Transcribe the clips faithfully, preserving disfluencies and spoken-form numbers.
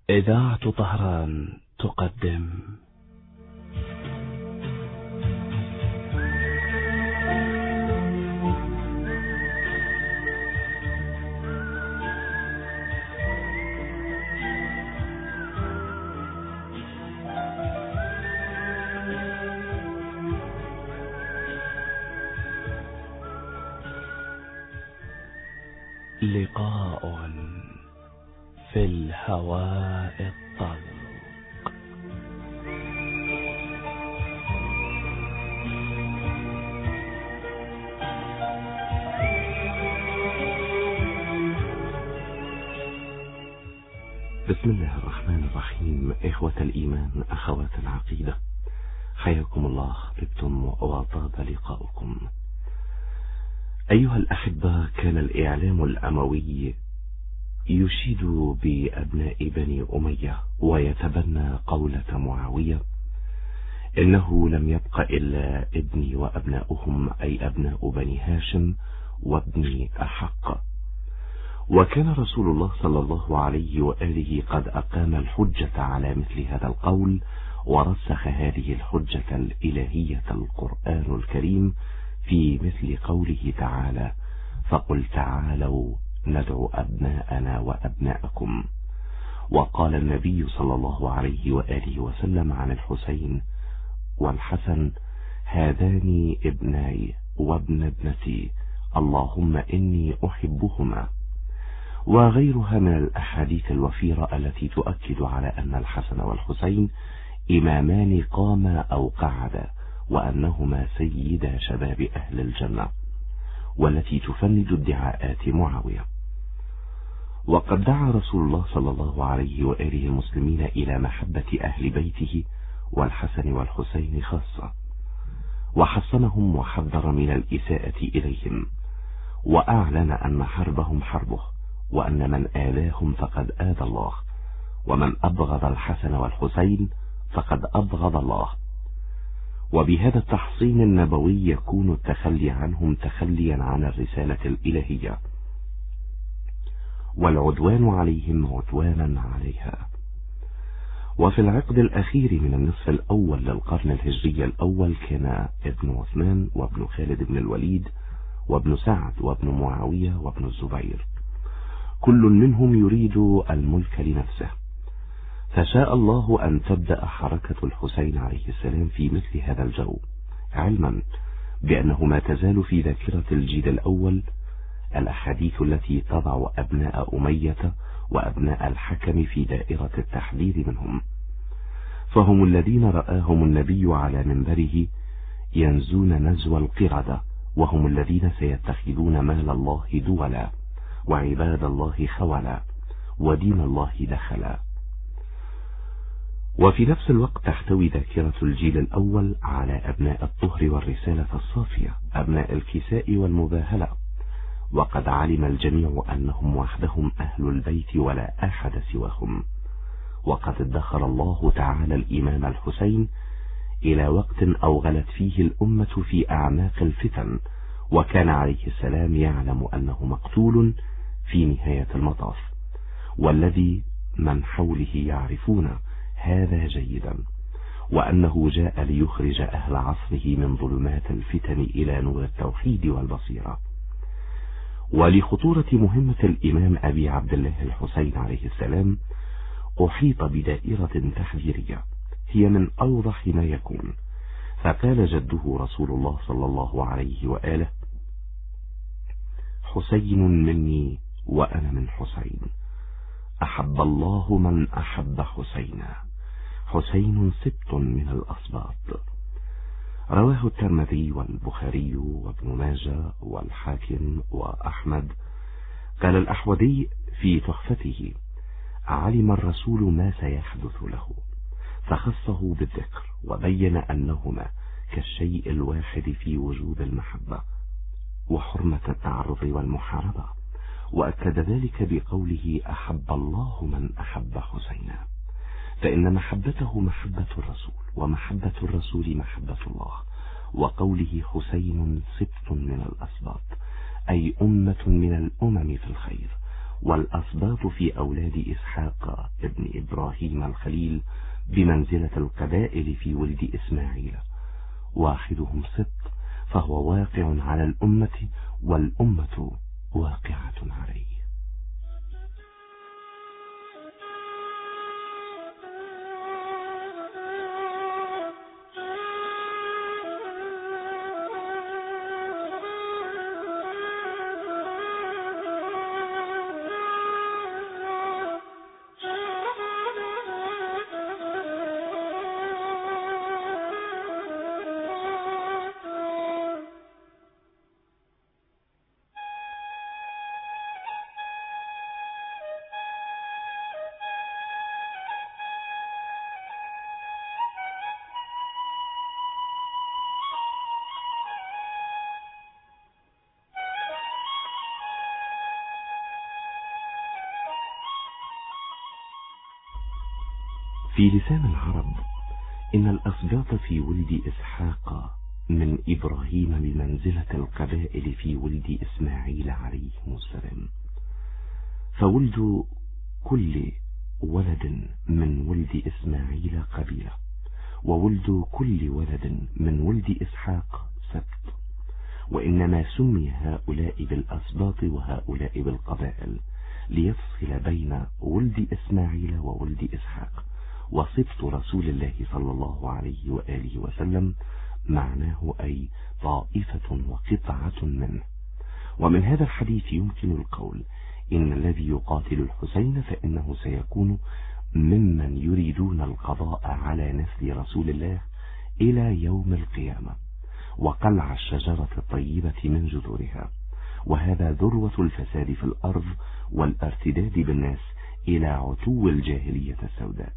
إذاعة طهران تقدم لقاء في الهواء الطلق. بسم الله الرحمن الرحيم. إخوة الإيمان، أخوات العقيدة، حياكم الله، طبتم وطاب لقاؤكم. أيها الأحبة، كان الإعلام الأموي يشيد بأبناء بني أمية ويتبنى قولة معاوية: إنه لم يبق إلا ابني وأبناؤهم، أي أبناء بني هاشم وابني أحق. وكان رسول الله صلى الله عليه وآله قد أقام الحجة على مثل هذا القول، ورسخ هذه الحجة الإلهية القرآن الكريم في مثل قوله تعالى: فقل تعالوا ندعو أبناءنا وأبناءكم. وقال النبي صلى الله عليه وآله وسلم عن الحسين والحسن: هذان ابناي وابن ابنتي، اللهم إني أحبهما. وغيرها من الأحاديث الوفيرة التي تؤكد على أن الحسن والحسين إمامان قاما أو قعدا، وأنهما سيدا شباب أهل الجنة، والتي تفند ادعاءات معاوية. وقد دعا رسول الله صلى الله عليه وآله المسلمين إلى محبة أهل بيته والحسن والحسين خاصة، وحصنهم وحذر من الإساءة إليهم، وأعلن أن حربهم حربه، وأن من آذاهم فقد آذى الله، ومن أبغض الحسن والحسين فقد أبغض الله. وبهذا التحصين النبوي يكون التخلي عنهم تخليا عن الرسالة الإلهية، والعدوان عليهم عدوانا عليها. وفي العقد الأخير من النصف الأول للقرن الهجري الأول كان ابن عثمان وابن خالد بن الوليد وابن سعد وابن معاوية وابن الزبير، كل منهم يريد الملك لنفسه، فشاء الله أن تبدأ حركة الحسين عليه السلام في مثل هذا الجو، علما بأنه ما تزال في ذاكرة الجيل الأول الأحاديث التي تضع أبناء أمية وأبناء الحكم في دائرة التحذير منهم، فهم الذين رآهم النبي على منبره ينزون نزو القردة، وهم الذين سيتخذون مال الله دولا، وعباد الله خولا، ودين الله دخلا. وفي نفس الوقت تحتوي ذاكرة الجيل الأول على أبناء الطهر والرسالة الصافية، أبناء الكساء والمباهلة، وقد علم الجميع أنهم وحدهم أهل البيت ولا أحد سواهم. وقد ادخر الله تعالى الإمام الحسين إلى وقت أوغلت فيه الأمة في أعماق الفتن، وكان عليه السلام يعلم أنه مقتول في نهاية المطاف، والذي من حوله يعرفون هذا جيدا، وأنه جاء ليخرج أهل عصره من ظلمات الفتن إلى نور التوحيد والبصيرة. ولخطورة مهمة الإمام أبي عبد الله الحسين عليه السلام أحيط بدائرة تحذيرية هي من أوضح ما يكون، فقال جده رسول الله صلى الله عليه وآله: حسين مني وأنا من حسين، أحب الله من أحب حسينا، حسين سبط من الأسباط. رواه الترمذي والبخاري وابن ماجه والحاكم وأحمد. قال الأحوذي في تحفته: علم الرسول ما سيحدث له فخصه بالذكر، وبين أنهما كالشيء الواحد في وجوب المحبة وحرمة التعرض والمحاربة، وأكد ذلك بقوله: أحب الله من أحب حسينا، فإن محبته محبة الرسول، ومحبة الرسول محبة الله. وقوله حسين سبط من الأسباط، أي أمة من الأمم في الخير، والأسباط في أولاد إسحاق ابن إبراهيم الخليل بمنزلة القبائل في ولد إسماعيل، واحدهم سبط فهو واقع على الأمة والأمة واقعة عليه. في لسان العرب إن الأسباط في ولد إسحاق من إبراهيم بمنزلة القبائل في ولد إسماعيل عليهم السلام، فولد كل ولد من ولد إسماعيل قبيلة، وولد كل ولد من ولد إسحاق سبط، وإنما سمي هؤلاء بالأسباط وهؤلاء بالقبائل ليفصل بين ولد إسماعيل وولد إسحاق. وسبط رسول الله صلى الله عليه وآله وسلم معناه أي طائفة وقطعة منه. ومن هذا الحديث يمكن القول إن الذي يقاتل الحسين فإنه سيكون ممن يريدون القضاء على نسل رسول الله إلى يوم القيامة وقلع الشجرة الطيبة من جذورها، وهذا ذروة الفساد في الأرض والارتداد بالناس إلى عتو الجاهلية السوداء.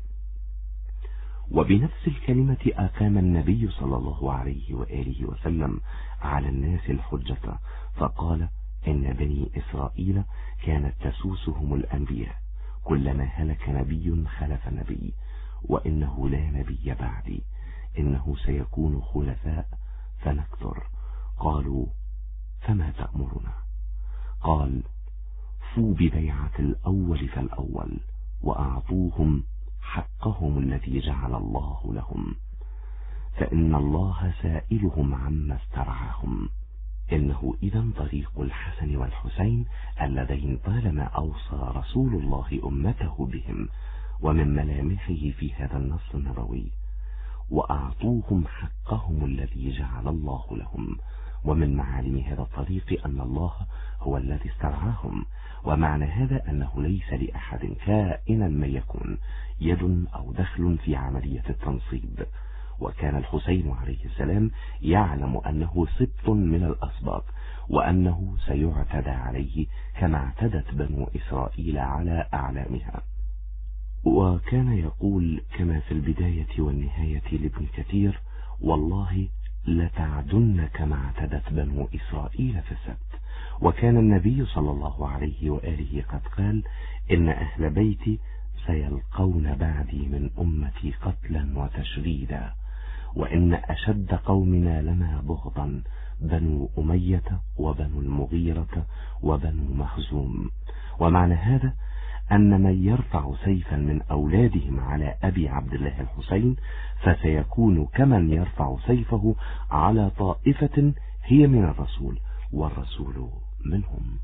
وبنفس الكلمة أقام النبي صلى الله عليه وآله وسلم على الناس الحجة، فقال إن بني إسرائيل كانت تسوسهم الأنبياء، كلما هلك نبي خلف نبي، وإنه لا نبي بعدي، إنه سيكون خلفاء فنكثر. قالوا فما تأمرنا؟ قال فوا ببيعة الأول فالأول، وأعطوهم حقهم الذي جعل الله لهم، فإن الله سائلهم عما استرعاهم. إنه إذن طريق الحسن والحسين اللذين طالما أوصى رسول الله أمته بهم، ومن ملامحه في هذا النص النبوي وأعطوهم حقهم الذي جعل الله لهم. ومن معالم هذا الطريق أن الله هو الذي استرعاهم، ومعنى هذا أنه ليس لأحد كائنا ما يكون يد أو دخل في عملية التنصيب. وكان الحسين عليه السلام يعلم أنه سبط من الأسباط، وأنه سيعتدى عليه كما اعتدت بنو إسرائيل على أعلامها. وكان يقول كما في البداية والنهاية لابن كثير: والله لتعدن كما اعتدت بنو إسرائيل في السبت. وكان النبي صلى الله عليه وآله قد قال: إن أهل بيتي سيلقون بعدي من أمتي قتلا وتشريدا، وإن أشد قومنا لنا بغضا بنو أمية وبنو المغيرة وبنو مخزوم. ومعنى هذا أن من يرفع سيفا من أولادهم على أبي عبد الله الحسين فسيكون كمن يرفع سيفه على طائفة هي من الرسول والرسول منهم.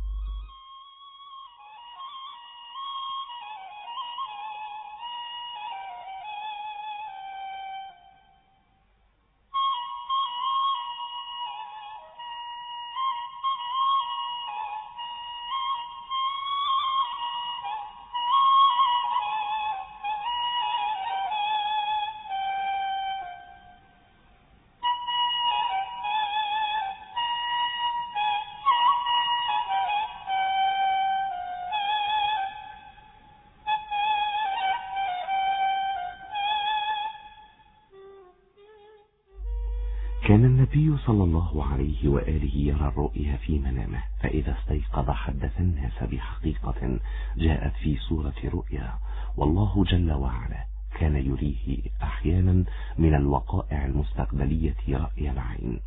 كان النبي صلى الله عليه وآله يرى الرؤيا في منامه، فإذا استيقظ حدث الناس بحقيقة جاءت في صورة رؤيا. والله جل وعلا كان يريه أحيانا من الوقائع المستقبلية رأي العين،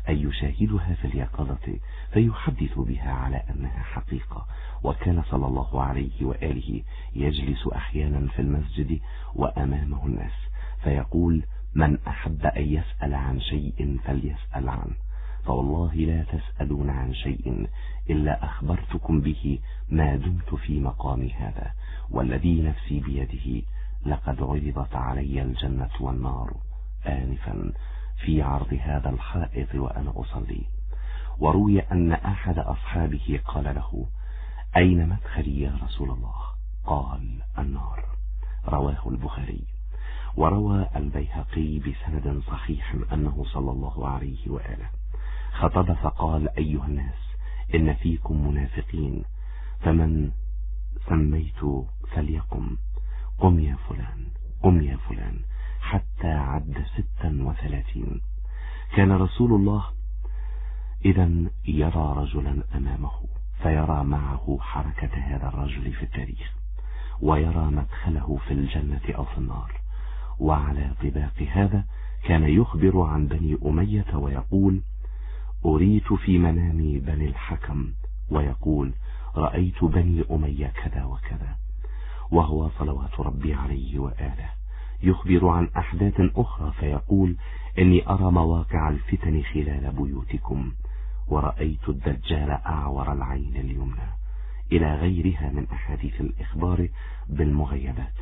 أي يشاهدها في اليقظة فيحدث بها على أنها حقيقة. وكان صلى الله عليه وآله يجلس أحيانا في المسجد وأمامه الناس فيقول: من أحب أن يسأل عن شيء فليسأل عنه، فوالله لا تسألون عن شيء إلا أخبرتكم به ما دمت في مقامي هذا، والذي نفسي بيده لقد عرضت علي الجنة والنار آنفا في عرض هذا الحائط وأنا أصلي. وروي أن أحد أصحابه قال له: أين مدخلي يا رسول الله؟ قال: النار. رواه البخاري. وروى البيهقي بسند صحيح أنه صلى الله عليه وآله خطب فقال: أيها الناس، إن فيكم منافقين، فمن سميت فليقم، قم يا فلان، قم يا فلان، حتى عد ستا وثلاثين. كان رسول الله إذن يرى رجلا أمامه فيرى معه حركة هذا الرجل في التاريخ، ويرى مدخله في الجنة أو في النار. وعلى طباق هذا كان يخبر عن بني أمية ويقول: أريت في منامي بني الحكم، ويقول: رأيت بني أمية كذا وكذا. وهو صلوات ربي عليه وآله يخبر عن أحداث أخرى فيقول: إني أرى مواقع الفتن خلال بيوتكم، ورأيت الدجال أعور العين اليمنى، إلى غيرها من أحاديث الإخبار بالمغيبات.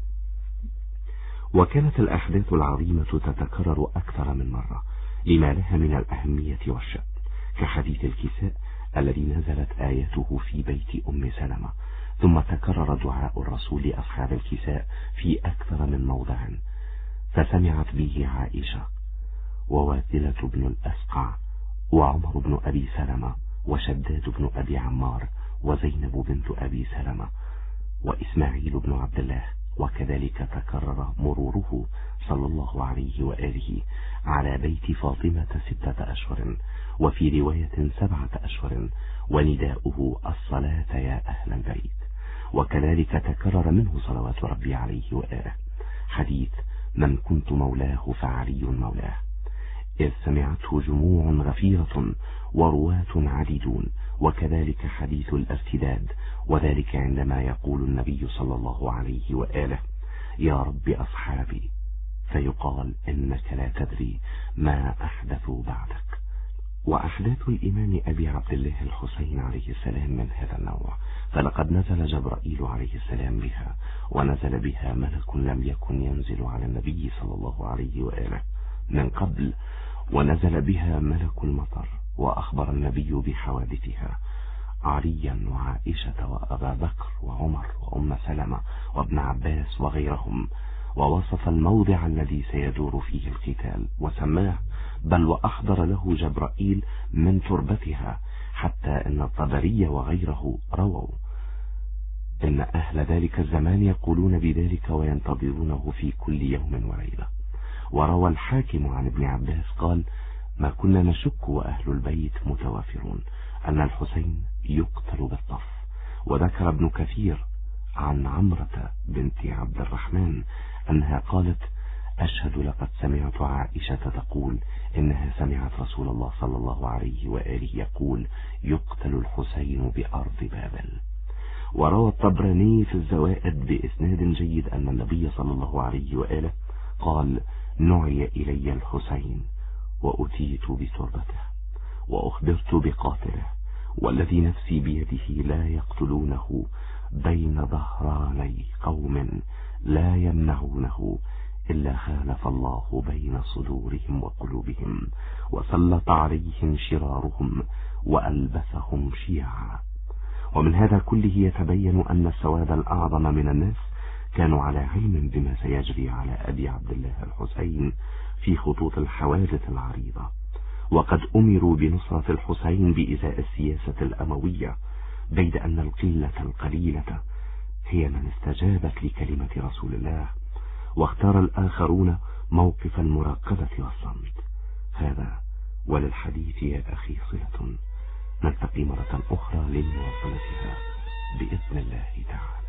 وكانت الأحداث العظيمة تتكرر أكثر من مرة لما لها من الأهمية والشأن، كحديث الكساء الذي نزلت آيته في بيت أم سلمة، ثم تكرر دعاء الرسول لأصحاب الكساء في أكثر من موضع، فسمعت به عائشة وواثلة بن الأسقع وعمر بن أبي سلمة وشداد بن أبي عمار وزينب بنت أبي سلمة وإسماعيل بن عبد الله. وكذلك تكرر مروره صلى الله عليه وآله على بيت فاطمة ستة أشهر، وفي رواية سبعة أشهر، ونداؤه: الصلاة يا أهل البيت. وكذلك تكرر منه صلوات ربي عليه وآله حديث: من كنت مولاه فعلي مولاه، إذ سمعته جموع غفيرة ورواة عديدون. وكذلك حديث الارتداد، وذلك عندما يقول النبي صلى الله عليه وآله: يا رب أصحابي، فيقال: إنك لا تدري ما أحدثوا بعدك. وأحداث الإمام أبي عبد الله الحسين عليه السلام من هذا النوع، فلقد نزل جبرائيل عليه السلام بها، ونزل بها ملك لم يكن ينزل على النبي صلى الله عليه وآله من قبل، ونزل بها ملك المطر، وأخبر النبي بحوادثها عليا وعائشة وأبا بكر وعمر وأم سلمة وابن عباس وغيرهم، ووصف الموضع الذي سيدور فيه القتال وسماه، بل وأحضر له جبرائيل من تربتها، حتى إن الطبري وغيره رووا إن أهل ذلك الزمان يقولون بذلك وينتظرونه في كل يوم وليلة. وروى الحاكم عن ابن عباس قال: ما كنا نشك وأهل البيت متوافرون أن الحسين يقتل بالطف. وذكر ابن كثير عن عمرة بنت عبد الرحمن أنها قالت: أشهد لقد سمعت عائشة تقول إنها سمعت رسول الله صلى الله عليه وآله يقول: يقتل الحسين بأرض بابل. وروى الطبراني في الزوائد بإسناد جيد أن النبي صلى الله عليه وآله قال: نعي إلي الحسين وأتيت بتربته وأخبرت بقاتله، والذي نفسي بيده لا يقتلونه بين ظهراني قوم لا يمنعونه إلا خالف الله بين صدورهم وقلوبهم، وسلط عليهم شرارهم وألبسهم شيعا. ومن هذا كله يتبين أن السواد الأعظم من الناس كانوا على علم بما سيجري على أبي عبد الله الحسين في خطوط الحوادث العريضة، وقد أمروا بنصرة الحسين بإزاء السياسة الأموية، بيد أن القلة القليلة هي من استجابت لكلمة رسول الله، واختار الآخرون موقف المراقبة والصمت. هذا وللحديث يا أخي صلة، نلتقي مرة أخرى لمواصلتها بإذن الله تعالى.